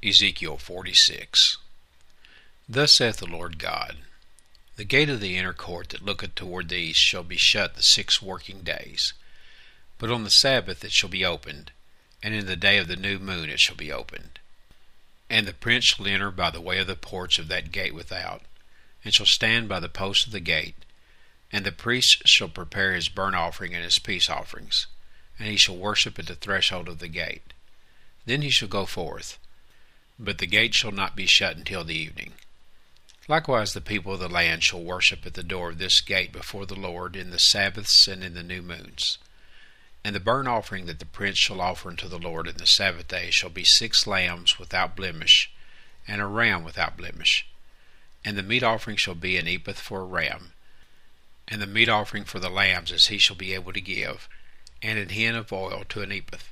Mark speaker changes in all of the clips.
Speaker 1: Ezekiel 46. Thus saith the Lord God, The gate of the inner court that looketh toward the east shall be shut the 6 working days. But on the Sabbath it shall be opened, and in the day of the new moon it shall be opened. And the prince shall enter by the way of the porch of that gate without, and shall stand by the post of the gate. And the priest shall prepare his burnt offering and his peace offerings, and he shall worship at the threshold of the gate. Then he shall go forth, but the gate shall not be shut until the evening. Likewise the people of the land shall worship at the door of this gate before the Lord in the Sabbaths and in the new moons. And the burnt offering that the prince shall offer unto the Lord in the Sabbath day shall be 6 lambs without blemish, and a ram without blemish. And the meat offering shall be an ephah for a ram, and the meat offering for the lambs as he shall be able to give, and an hin of oil to an ephah.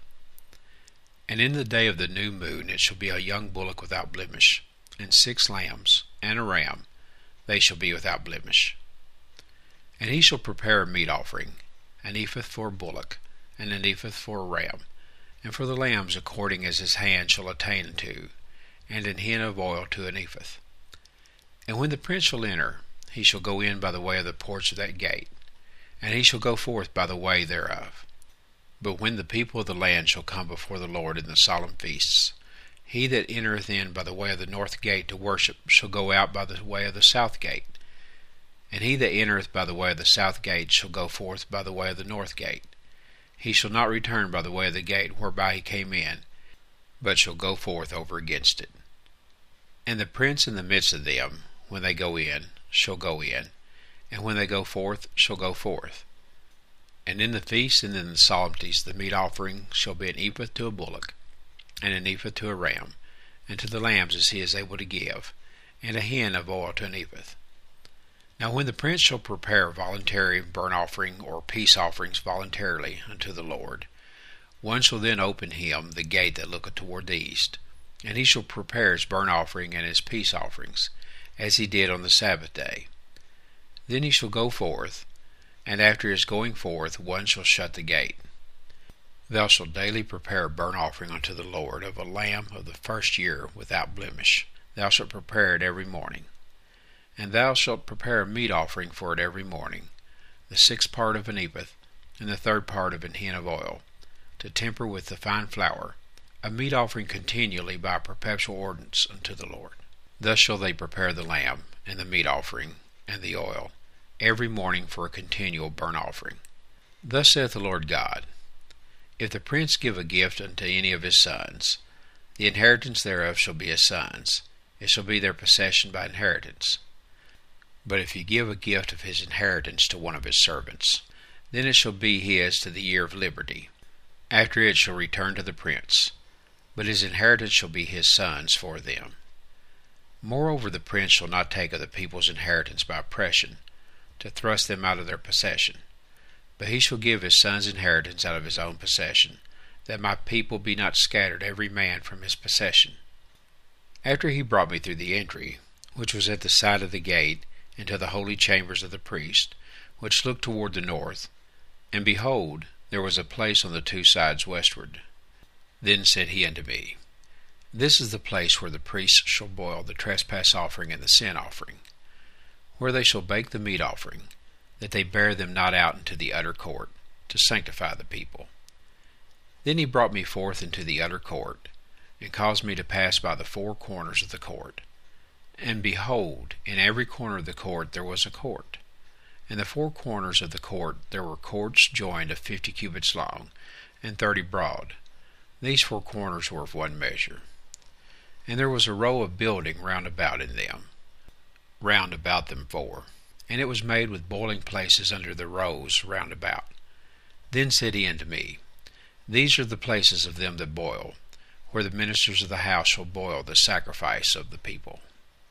Speaker 1: And in the day of the new moon it shall be a young bullock without blemish, and 6 lambs, and a ram, they shall be without blemish. And he shall prepare a meat offering, an ephah for a bullock, and an ephah for a ram, and for the lambs according as his hand shall attain unto, and an hin of oil to an ephah. And when the prince shall enter, he shall go in by the way of the porch of that gate, and he shall go forth by the way thereof. But when the people of the land shall come before the Lord in the solemn feasts, he that entereth in by the way of the north gate to worship shall go out by the way of the south gate. And he that entereth by the way of the south gate shall go forth by the way of the north gate. He shall not return by the way of the gate whereby he came in, but shall go forth over against it. And the prince in the midst of them, when they go in, shall go in, and when they go forth, shall go forth. And in the feasts and in the solemnities the meat offering shall be an ephah to a bullock, and an ephah to a ram, and to the lambs as he is able to give, and a hin of oil to an ephah. Now when the prince shall prepare voluntary burnt offering or peace offerings voluntarily unto the Lord, one shall then open him the gate that looketh toward the east, and he shall prepare his burnt offering and his peace offerings, as he did on the Sabbath day. Then he shall go forth, and after his going forth one shall shut the gate. Thou shalt daily prepare a burnt offering unto the Lord of a lamb of the first year without blemish. Thou shalt prepare it every morning. And thou shalt prepare a meat offering for it every morning, the 6th part of an ephah, and the 3rd part of an hin of oil, to temper with the fine flour, a meat offering continually by a perpetual ordinance unto the Lord. Thus shall they prepare the lamb, and the meat offering, and the oil, every morning for a continual burnt offering. Thus saith the Lord God, If the prince give a gift unto any of his sons, the inheritance thereof shall be his sons, it shall be their possession by inheritance. But if he give a gift of his inheritance to one of his servants, then it shall be his to the year of liberty. After it shall return to the prince, but his inheritance shall be his sons for them. Moreover, the prince shall not take of the people's inheritance by oppression, to thrust them out of their possession, but he shall give his son's inheritance out of his own possession, that my people be not scattered every man from his possession. After he brought me through the entry, which was at the side of the gate, into the holy chambers of the priest, which looked toward the north, and behold, there was a place on the 2 sides westward. Then said he unto me, This is the place where the priests shall boil the trespass offering and the sin offering, where they shall bake the meat offering, that they bear them not out into the utter court, to sanctify the people. Then he brought me forth into the utter court, and caused me to pass by the 4 corners of the court. And behold, in every corner of the court there was a court. In the 4 corners of the court there were courts joined of 50 cubits long, and 30 broad. These 4 corners were of one measure. And there was a row of building round about in them, round about them 4, and it was made with boiling places under the rows round about. Then said he unto me, These are the places of them that boil, where the ministers of the house shall boil the sacrifice of the people.